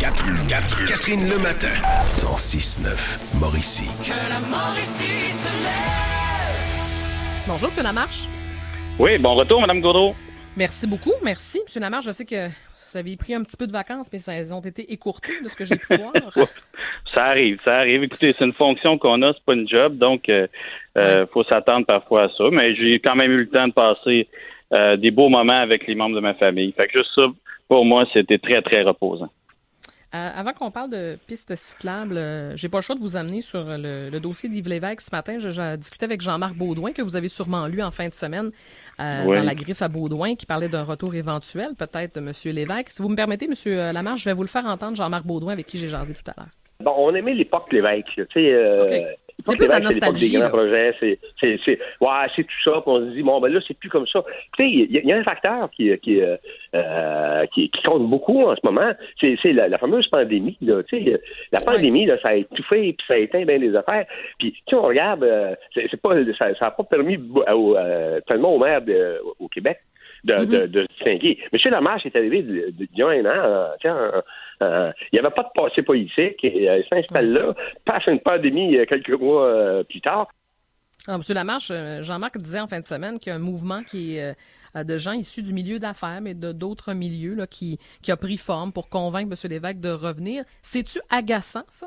Catherine le matin. 106.9 Mauricie. Que la Mauricie se lève. Bonjour, M. Lamarche. Oui, bon retour, Mme Gaudreau. Merci beaucoup, merci. M. Lamarche, je sais que vous avez pris un petit peu de vacances, mais elles ont été écourtées de ce que j'ai pu voir. Ça arrive. Écoutez, c'est une fonction qu'on a, c'est pas une job, donc faut s'attendre parfois à ça. Mais j'ai quand même eu le temps de passer des beaux moments avec les membres de ma famille. Fait que juste ça, pour moi, c'était très, très reposant. Avant qu'on parle de pistes cyclables, j'ai pas le choix de vous amener sur le dossier d'Yves Lévesque. Ce matin, j'ai discuté avec Jean-Marc Beaudoin, que vous avez sûrement lu en fin de semaine dans la griffe à Beaudoin, qui parlait d'un retour éventuel, peut-être, de M. Lévesque. Si vous me permettez, M. Lamarche, je vais vous le faire entendre, Jean-Marc Beaudoin, avec qui j'ai jasé tout à l'heure. Bon, on aimait l'époque Lévesque, tu sais. Okay. C'est plus la nostalgie. C'est l'époque des grands projets, c'est tout ça, puis on se dit, bon, ben là, c'est plus comme ça. Tu sais, il y a un facteur qui compte beaucoup en ce moment, c'est la fameuse pandémie, là. Tu sais, la pandémie, là, ça a étouffé, puis ça a éteint bien des affaires. Puis, tu sais, on regarde, ça n'a pas permis tellement aux maires au Québec de se distinguer. M. Lamarche est arrivé il y a un an, il n'y avait pas de passé politique, et il s'installe là, passe une pandémie quelques mois plus tard. Alors, M. Lamarche, Jean-Marc disait en fin de semaine qu'il y a un mouvement qui est de gens issus du milieu d'affaires, mais d'autres milieux là, qui a pris forme pour convaincre M. Lévesque de revenir. C'est-tu agaçant, ça?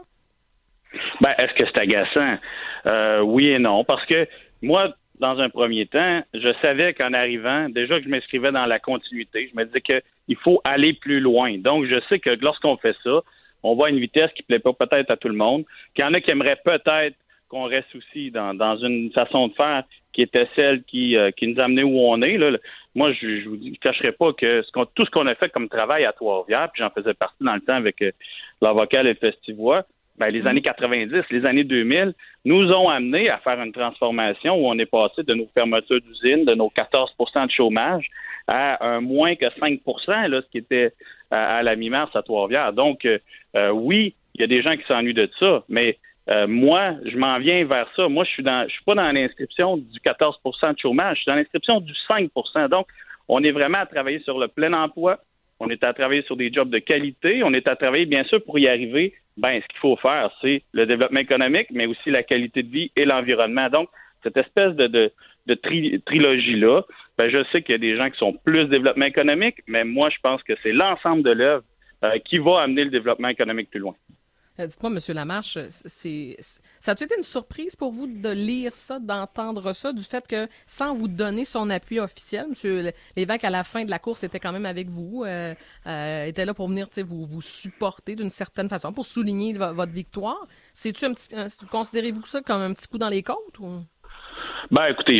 Ben, est-ce que c'est agaçant? Oui et non, parce que moi, dans un premier temps, je savais qu'en arrivant, déjà que je m'inscrivais dans la continuité, je me disais qu'il faut aller plus loin. Donc, je sais que lorsqu'on fait ça, on voit une vitesse qui ne plaît pas peut-être à tout le monde, qu'il y en a qui aimeraient peut-être qu'on reste aussi dans une façon de faire qui était celle qui nous a amenés où on est. Là. Moi, je vous cacherai pas que tout ce qu'on a fait comme travail à Trois-Rivières, puis j'en faisais partie dans le temps avec l'avocat et le Festivois, ben, les années 90, les années 2000, nous ont amenés à faire une transformation où on est passé de nos fermetures d'usines, de nos 14 % de chômage, à un moins que 5 % là, ce qui était à la mi-mars à Trois-Rivières. Donc, oui, il y a des gens qui s'ennuient de ça, mais moi, je m'en viens vers ça. Moi, je suis pas dans l'inscription du 14 % de chômage, je suis dans l'inscription du 5 %. Donc, on est vraiment à travailler sur le plein emploi. On est à travailler sur des jobs de qualité. On est à travailler, bien sûr, pour y arriver. Ben, ce qu'il faut faire, c'est le développement économique, mais aussi la qualité de vie et l'environnement. Donc, cette espèce de trilogie-là, ben, je sais qu'il y a des gens qui sont plus développement économique, mais moi, je pense que c'est l'ensemble de l'œuvre qui va amener le développement économique plus loin. Dites-moi, M. Lamarche, ça a-t-il été une surprise pour vous de lire ça, d'entendre ça, du fait que, sans vous donner son appui officiel, M. Lévesque, à la fin de la course, était quand même avec vous, était là pour venir vous supporter d'une certaine façon, pour souligner votre victoire. Considérez-vous ça comme un petit coup dans les côtes? Ou? Ben, écoutez,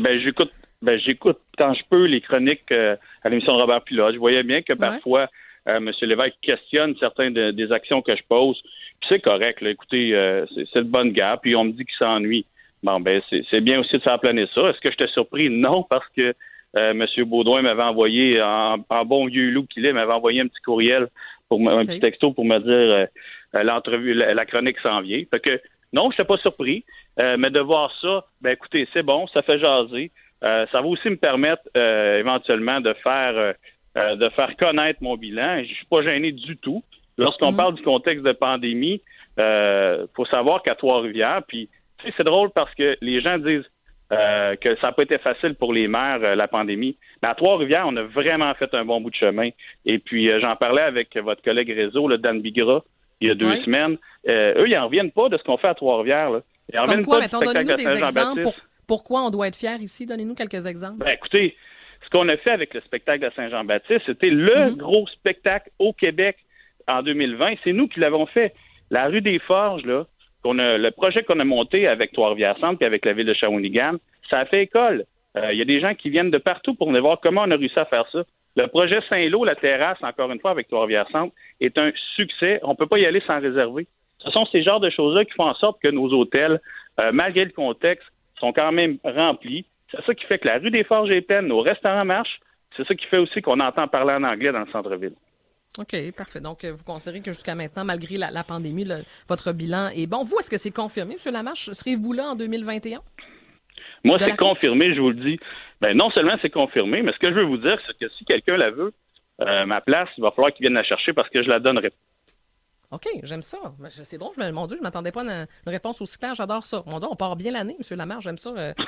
j'écoute quand je peux les chroniques à l'émission de Robert Pilote. Je voyais bien que parfois, M. Lévesque questionne certaines des actions que je pose. Puis c'est correct, là. Écoutez, c'est de bonne guerre. Puis on me dit qu'il s'ennuie. Bon, ben c'est bien aussi de faire planer ça. Est-ce que j'étais surpris? Non, parce que M. Beaudoin m'avait envoyé, en bon vieux loup qu'il est, m'avait envoyé un petit courriel, un petit texto pour me dire l'entrevue, la chronique s'en vient. Fait que non, je n'étais pas surpris. Mais de voir ça, ben écoutez, c'est bon, ça fait jaser. Ça va aussi me permettre éventuellement de faire connaître mon bilan. Je suis pas gêné du tout. Lorsqu'on parle du contexte de pandémie, faut savoir qu'à Trois-Rivières, puis tu sais, c'est drôle parce que les gens disent que ça n'a pas été facile pour les maires, la pandémie. Mais à Trois-Rivières, on a vraiment fait un bon bout de chemin. Et puis, j'en parlais avec votre collègue réseau, là, Dan Bigra, il y a 2 semaines. Eux, ils n'en reviennent pas de ce qu'on fait à Trois-Rivières. Là. Ils n'en reviennent pas du spectacle de Saint-Jean-Baptiste. Pourquoi on doit être fiers ici? Donnez-nous quelques exemples. Ben, écoutez, ce qu'on a fait avec le spectacle de Saint-Jean-Baptiste, c'était le gros spectacle au Québec en 2020. C'est nous qui l'avons fait. La rue des Forges, là, le projet qu'on a monté avec Trois-Rivières-Centre et avec la ville de Shawinigan, ça a fait école. Il y a des gens qui viennent de partout pour venir voir comment on a réussi à faire ça. Le projet Saint-Lô, la terrasse, encore une fois, avec Trois-Rivières-Centre, est un succès. On ne peut pas y aller sans réserver. Ce sont ces genres de choses-là qui font en sorte que nos hôtels, malgré le contexte, sont quand même remplis. C'est ça qui fait que la rue des Forges est pleine, nos restaurants marchent. C'est ça qui fait aussi qu'on entend parler en anglais dans le centre-ville. OK, parfait. Donc, vous considérez que jusqu'à maintenant, malgré la pandémie, votre bilan est bon. Vous, est-ce que c'est confirmé, M. Lamarche? Serez-vous là en 2021? Moi, c'est confirmé, je vous le dis. Ben, non seulement c'est confirmé, mais ce que je veux vous dire, c'est que si quelqu'un la veut, ma place, il va falloir qu'il vienne la chercher parce que je la donnerai. OK, j'aime ça. C'est drôle, mon Dieu, je m'attendais pas à une réponse aussi claire. J'adore ça. Mon Dieu, on part bien l'année, M. Lamarche, j'aime ça.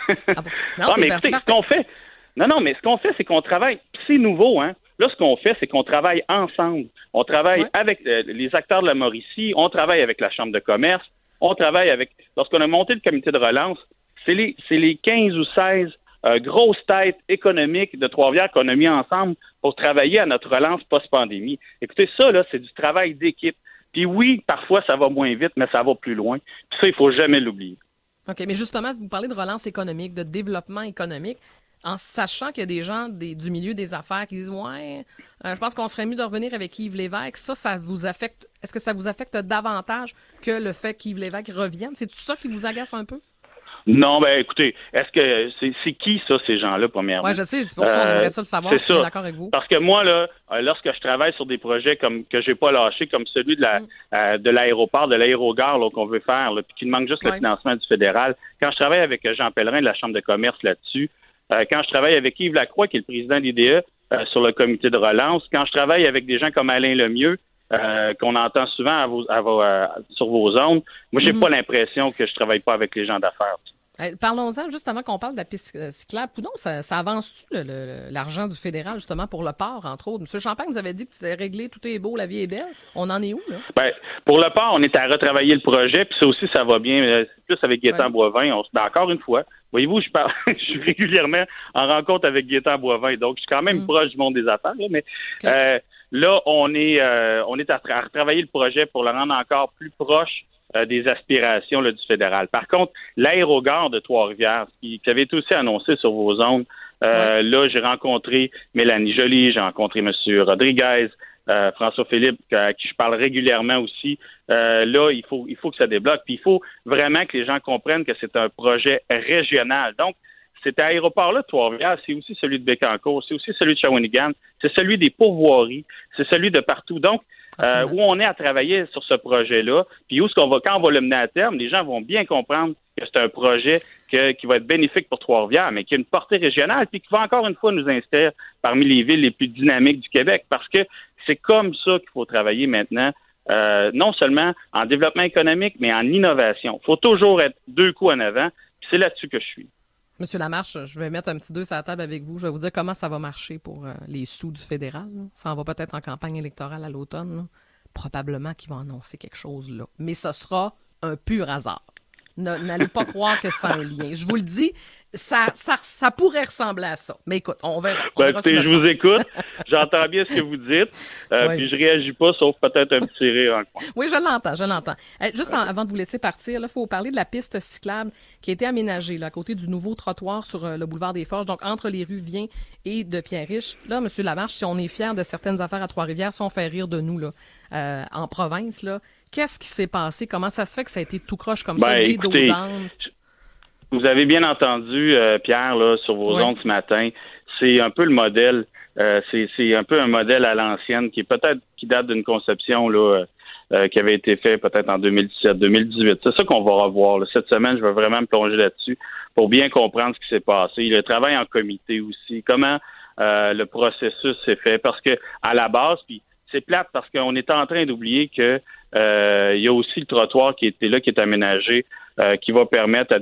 Non, mais écoutez, ce qu'on fait... mais ce qu'on fait, c'est qu'on travaille... C'est nouveau, hein? Là, ce qu'on fait, c'est qu'on travaille ensemble. On travaille avec les acteurs de la Mauricie, on travaille avec la Chambre de commerce, on travaille avec... Lorsqu'on a monté le comité de relance, c'est les 15 ou 16 grosses têtes économiques de Trois-Rivières qu'on a mis ensemble pour travailler à notre relance post-pandémie. Écoutez, ça, là, c'est du travail d'équipe. Puis oui, parfois, ça va moins vite, mais ça va plus loin. Puis ça, il faut jamais l'oublier. OK, mais justement, vous parlez de relance économique, de développement économique, en sachant qu'il y a des gens du milieu des affaires qui disent « Ouais, je pense qu'on serait mieux de revenir avec Yves Lévesque. » Ça vous affecte... Est-ce que ça vous affecte davantage que le fait qu'Yves Lévesque revienne? C'est tout ça qui vous agace un peu? Non, ben écoutez, est-ce que c'est qui ça, ces gens-là, premièrement? Oui, je sais, c'est pour ça qu'on aimerait ça le savoir, je suis d'accord avec vous. Parce que moi, là, lorsque je travaille sur des projets comme que j'ai pas lâché, comme celui de l'aéroport, de l'aérogare là, qu'on veut faire, là, puis qu'il manque juste le financement du fédéral, quand je travaille avec Jean Pellerin de la Chambre de commerce là-dessus, quand je travaille avec Yves Lacroix, qui est le président de l'IDE, sur le comité de relance, quand je travaille avec des gens comme Alain Lemieux, qu'on entend souvent sur vos ondes, moi, j'ai pas l'impression que je travaille pas avec les gens d'affaires. Parlons-en, juste avant qu'on parle de la piste cyclable. Poudon, ça avance-tu l'argent du fédéral, justement, pour le port, entre autres? M. Champagne nous avait dit que c'était réglé, tout est beau, la vie est belle. On en est où, là? Ben, pour le port, on est à retravailler le projet, puis ça aussi, ça va bien. C'est plus avec Gaétan Boivin. Encore une fois, voyez-vous, je suis régulièrement en rencontre avec Gaétan Boivin, donc je suis quand même proche du monde des affaires, là, mais là, on est à retravailler le projet pour le rendre encore plus proche des aspirations là, du fédéral. Par contre, l'aérogare de Trois-Rivières, qui avait été aussi annoncé sur vos ondes, là, j'ai rencontré Mélanie Joly, j'ai rencontré M. Rodriguez, François-Philippe, à qui je parle régulièrement aussi. Là, il faut que ça débloque. Puis il faut vraiment que les gens comprennent que c'est un projet régional. Donc, cet aéroport-là de Trois-Rivières, c'est aussi celui de Bécancour, c'est aussi celui de Shawinigan, c'est celui des pourvoiries, c'est celui de partout. Donc, où on est à travailler sur ce projet-là, puis quand on va le mener à terme, les gens vont bien comprendre que c'est un projet qui va être bénéfique pour Trois-Rivières, mais qui a une portée régionale, puis qui va encore une fois nous inscrire parmi les villes les plus dynamiques du Québec, parce que c'est comme ça qu'il faut travailler maintenant, non seulement en développement économique, mais en innovation. Il faut toujours être 2 coups en avant, puis c'est là-dessus que je suis. Monsieur Lamarche, je vais mettre un petit 2 sur la table avec vous. Je vais vous dire comment ça va marcher pour les sous du fédéral. Là. Ça en va peut-être en campagne électorale à l'automne. Là. Probablement qu'ils vont annoncer quelque chose là. Mais ce sera un pur hasard. N'allez pas croire que c'est un lien. Je vous le dis, ça pourrait ressembler à ça. Mais écoute, on verra. Je vous écoute. J'entends bien ce que vous dites. Puis je réagis pas, sauf peut-être un petit rire en coin. Oui, je l'entends. Juste avant de vous laisser partir, il faut parler de la piste cyclable qui a été aménagée là, à côté du nouveau trottoir sur le boulevard des Forges, donc entre les rues Vien et de Pierre-Riche. Là, M. Lamarche, si on est fiers de certaines affaires à Trois-Rivières, si on fait rire de nous là, en province, là, qu'est-ce qui s'est passé? Comment ça se fait que ça a été tout croche comme ça, des dos d'âne? Vous avez bien entendu, Pierre, là, sur vos ondes ce matin, c'est un peu le modèle, c'est un peu un modèle à l'ancienne qui date d'une conception là, qui avait été fait peut-être en 2017-2018. C'est ça qu'on va revoir. Là. Cette semaine, je vais vraiment me plonger là-dessus pour bien comprendre ce qui s'est passé. Le travail en comité aussi, comment le processus s'est fait, parce que à la base, puis c'est plate parce qu'on est en train d'oublier que il y a aussi le trottoir qui était là, qui est aménagé, qui va permettre à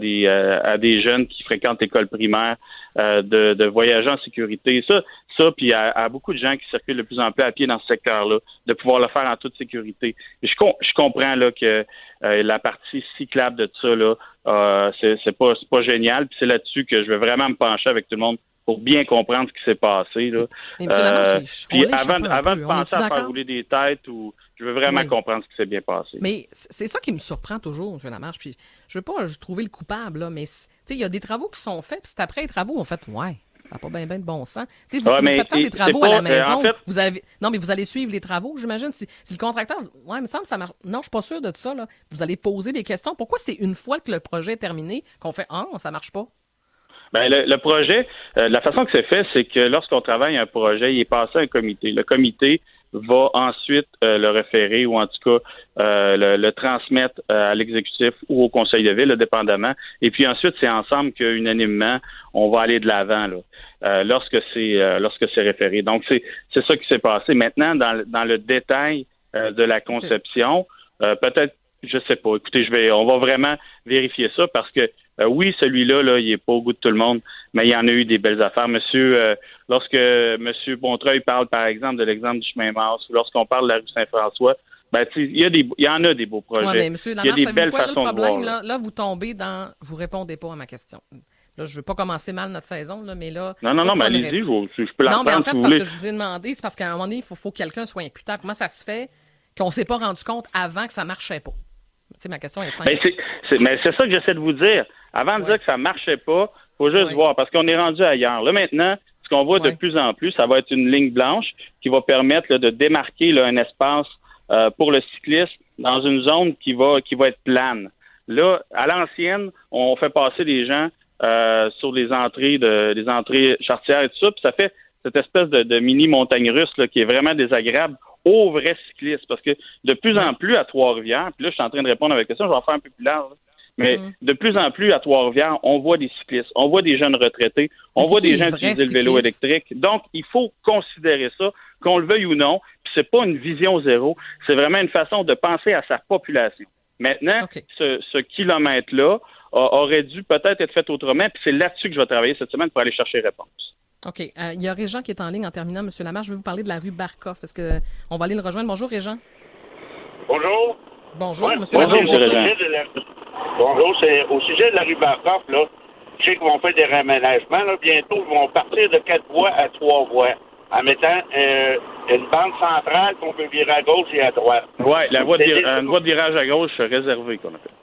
des jeunes qui fréquentent l'école primaire de voyager en sécurité. Ça, puis à beaucoup de gens qui circulent de plus en plus à pied dans ce secteur-là, de pouvoir le faire en toute sécurité. Et je comprends là que la partie cyclable de ça là, c'est pas génial. Puis c'est là-dessus que je vais vraiment me pencher avec tout le monde pour bien comprendre ce qui s'est passé là. Puis avant de penser à faire rouler des têtes ou je veux vraiment comprendre ce qui s'est bien passé. Mais c'est ça qui me surprend toujours, M. Lamarche. Puis je veux pas trouver le coupable, là, mais il y a des travaux qui sont faits, puis c'est après les travaux, on fait ça n'a pas bien de bon sens. Si vous faites faire des travaux à la maison, vous allez suivre les travaux, j'imagine. Si le contracteur, il me semble que ça marche. Non, je suis pas sûr de ça. Là. Vous allez poser des questions. Pourquoi c'est une fois que le projet est terminé qu'on fait ça marche pas? Ben le projet, la façon que c'est fait, c'est que lorsqu'on travaille un projet, il est passé à un comité. Le comité va ensuite le référer ou en tout cas le transmettre à l'exécutif ou au conseil de ville, dépendamment. Et puis ensuite, c'est ensemble qu'unanimement, on va aller de l'avant là, lorsque c'est référé. Donc c'est ça qui s'est passé. Maintenant, dans le détail, de la conception. Peut-être, je sais pas. Écoutez, on va vraiment vérifier ça parce que oui, celui-là, là, il est pas au goût de tout le monde, mais il y en a eu des belles affaires. Lorsque Monsieur Bontreuil parle, par exemple, de l'exemple du chemin Mars, ou lorsqu'on parle de la rue Saint-François, ben, il y en a des beaux projets. Ouais, mais monsieur il y a Lamarche, des belles quoi, façons le problème, de voir. là, vous tombez dans... Vous répondez pas à ma question. Là, je veux pas commencer mal notre saison, là, mais là... Non, ça, mais c'est pas allez-y, je peux la Non, mais en reprendre fait, si c'est vous parce voulez. que je vous ai demandé, c'est parce qu'à un moment donné, il faut que quelqu'un soit imputable. Comment ça se fait qu'on s'est pas rendu compte avant que ça marchait pas? Tu sais, ma question est simple. Mais c'est ça que j'essaie de vous dire. Avant de dire que ça marchait pas, faut juste voir, parce qu'on est rendu ailleurs. Là, maintenant, ce qu'on voit de plus en plus, ça va être une ligne blanche qui va permettre là, de démarquer là, un espace pour le cycliste dans une zone qui va être plane. Là, à l'ancienne, on fait passer les gens sur les entrées charretières et tout ça, puis ça fait cette espèce de mini montagne russe là, qui est vraiment désagréable aux vrais cyclistes. Parce que de plus en plus à Trois-Rivières, puis là, je suis en train de répondre avec ça, je vais en faire un peu plus large, mais de plus en plus à Trois-Rivières, on voit des cyclistes, on voit des jeunes retraités, on voit des gens utiliser le vélo électrique. Donc, il faut considérer ça, qu'on le veuille ou non, puis c'est pas une vision zéro, c'est vraiment une façon de penser à sa population. Maintenant, ce kilomètre-là aurait dû peut-être être fait autrement, puis c'est là-dessus que je vais travailler cette semaine pour aller chercher réponse. OK. Il y a Régent qui est en ligne en terminant. Monsieur Lamarche, je vais vous parler de la rue Barkoff. Est-ce qu'on va aller le rejoindre? Bonjour, Régent. Bonjour. Bonjour, ouais, monsieur Bonjour, Lamarche. Régent. Bonjour, c'est au sujet de la rue Barkoff, là. Je sais qu'ils vont faire des réaménagements, là. Bientôt, ils vont partir de 4 voies à 3 voies, en mettant une bande centrale qu'on peut virer à gauche et à droite. Oui, une voie de virage à gauche réservée, qu'on appelle.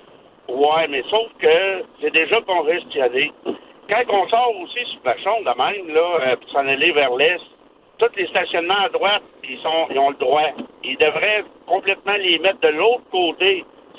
Oui, mais sauf que c'est déjà congestionné. Quand on sort aussi sur Vachon, de même, là, pour s'en aller vers l'est, tous les stationnements à droite, ils ont le droit. Ils devraient complètement les mettre de l'autre côté.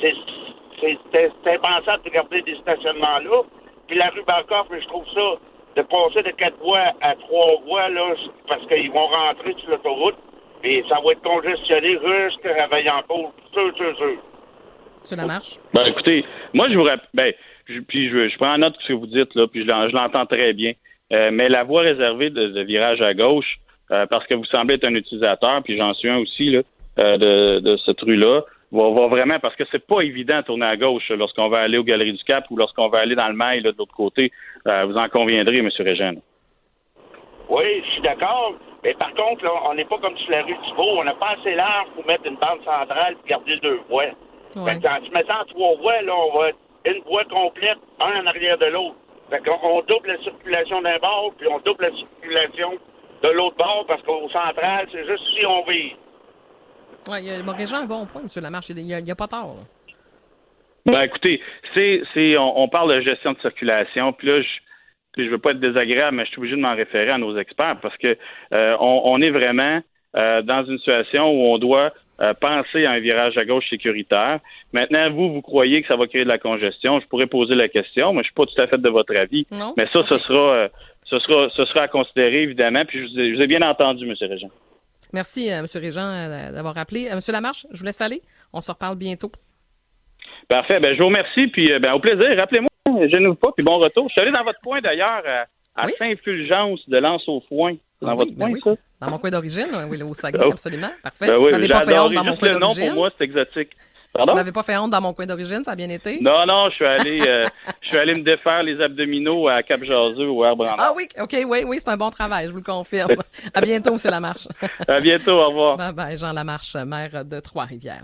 C'est impensable de garder des stationnements là. Puis la rue Barkoff, je trouve ça, de passer de 4 voies à 3 voies, là, parce qu'ils vont rentrer sur l'autoroute, et ça va être congestionné jusqu'à Vaillancourt. Sûr. Monsieur Lamarche. Ben, écoutez, moi, je vous rappelle, je prends en note ce que vous dites, là, puis je l'entends très bien. Mais la voie réservée de virage à gauche, parce que vous semblez être un utilisateur, puis j'en suis un aussi, là, de cette rue-là, va vraiment, parce que c'est pas évident de tourner à gauche là, lorsqu'on va aller aux Galeries du Cap ou lorsqu'on va aller dans le Mail, là, de l'autre côté. Vous en conviendrez, M. Régent. Oui, je suis d'accord. Mais par contre, là, on n'est pas comme sur la rue Thibault. On n'a pas assez large pour mettre une bande centrale et garder 2 voies. Ouais. Fait que en se mettant 3 voies, là, on va une voie complète, un en arrière de l'autre. Fait qu'on double la circulation d'un bord, puis on double la circulation de l'autre bord, parce qu'au central, c'est juste si on vit. Oui, Régent a un bon point, M. Lamarche. Il n'y a pas tort. Là. Ben, écoutez, on parle de gestion de circulation, puis là, je veux pas être désagréable, mais je suis obligé de m'en référer à nos experts parce que on est vraiment dans une situation où on doit penser à un virage à gauche sécuritaire. Maintenant, vous croyez que ça va créer de la congestion. Je pourrais poser la question, mais je suis pas tout à fait de votre avis. Non? Mais ça, ce sera à considérer, évidemment. Puis je vous ai bien entendu, M. Régent. Merci, M. Régent, d'avoir appelé. M. Lamarche, je vous laisse aller. On se reparle bientôt. Parfait. Ben, je vous remercie. Puis, au plaisir. Rappelez-moi, je ne vous pas. Puis, bon retour. Je suis allé dans votre coin, d'ailleurs, à Saint-Fulgence de Lens-au-Foin. C'est dans votre coin, ça? Dans mon coin d'origine, oui, au Saguenay, absolument. Parfait. Ben oui, Vous m'avez pas fait honte dans mon juste coin le nom, d'origine. pour moi, c'est exotique. Pardon? Vous m'avez pas fait honte dans mon coin d'origine, ça a bien été? Non, je suis allé me défaire les abdominaux à Cap-Jaseux ou à Arbrandard. Ah oui, OK, oui, c'est un bon travail, je vous le confirme. À bientôt, M. Lamarche. À bientôt, au revoir. Bye bye, Jean Lamarche, maire de Trois-Rivières.